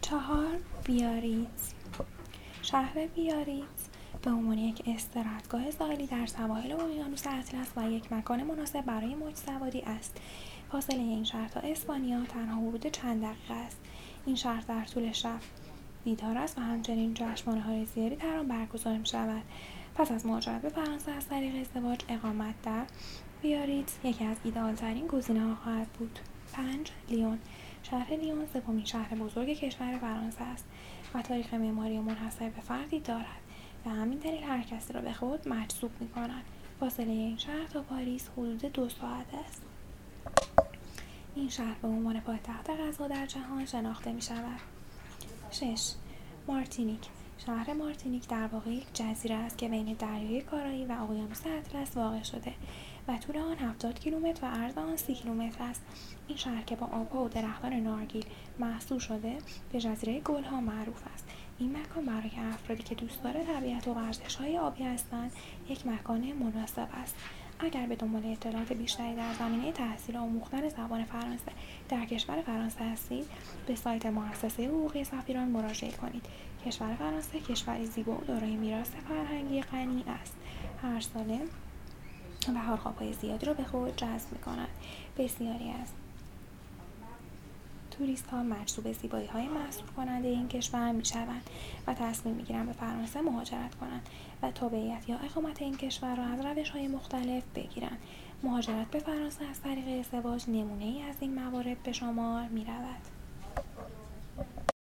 4. بیاریتز. شهر بیاریتز به عنوان یک استراحتگاه ساحلی در سواحل اقیانوس اطلس و یک مکان مناسب برای موج سواری است. فاصله این شهر تا اسپانیا تنها حدود چند دقیقه است. این شهر در طول شب بیدار است و همچنین جشنواره‌های زیادی در آن برگزار می‌شود. پس از مهاجرت به فرانسه از طریق ازدواج، اقامت در بیاریتز یکی از ایدئال‌ترین گزینه‌ها خواهد بود. 5. لیون. شهر لیون سومین شهر بزرگ کشور فرانسه است و تاریخ معماری منحصر به فردی دارد. به همین دلیل هر کسی را به خود مجذوب می‌کند. فاصله این شهر تا پاریس حدود 2 ساعت است. این شهر به عنوان پایتخت غذا در جهان شناخته می‌شود. 6. مارتینیک. شهر مارتینیک در واقع یک جزیره است که بین دریای کارائیب و اقیانوس اطلس واقع شده و طول آن 70 کیلومتر و عرض آن 30 کیلومتر است. این شهر که با آب‌ها و درختان نارگیل محصور شده به جزیره گل‌ها معروف است. این مکان برای افرادی که دوستدار طبیعت و ورزش‌های آبی هستند یک مکان مناسب است. اگر به دنبال اطلاعات بیشتری در زمینه تحصیل و آموختن زبان فرانسه در کشور فرانسه هستید، به سایت مؤسسه حقوقی سفیران مراجعه کنید. کشور فرانسه کشوری زیبا و دارای میراث فرهنگی غنی است. هر ساله بهارخواب‌های زیادی را به خود جذب می‌کند. بسیاری از توریست‌ها مجذوب زیبایی‌های محصور کننده این کشور می‌شوند و تصمیم می‌گیرند به فرانسه مهاجرت کنند و تابعیت یا اقامت این کشور را از روش‌های مختلف بگیرند. مهاجرت به فرانسه از طریق ازدواج نمونه‌ای از این موارد به شمار می‌رود.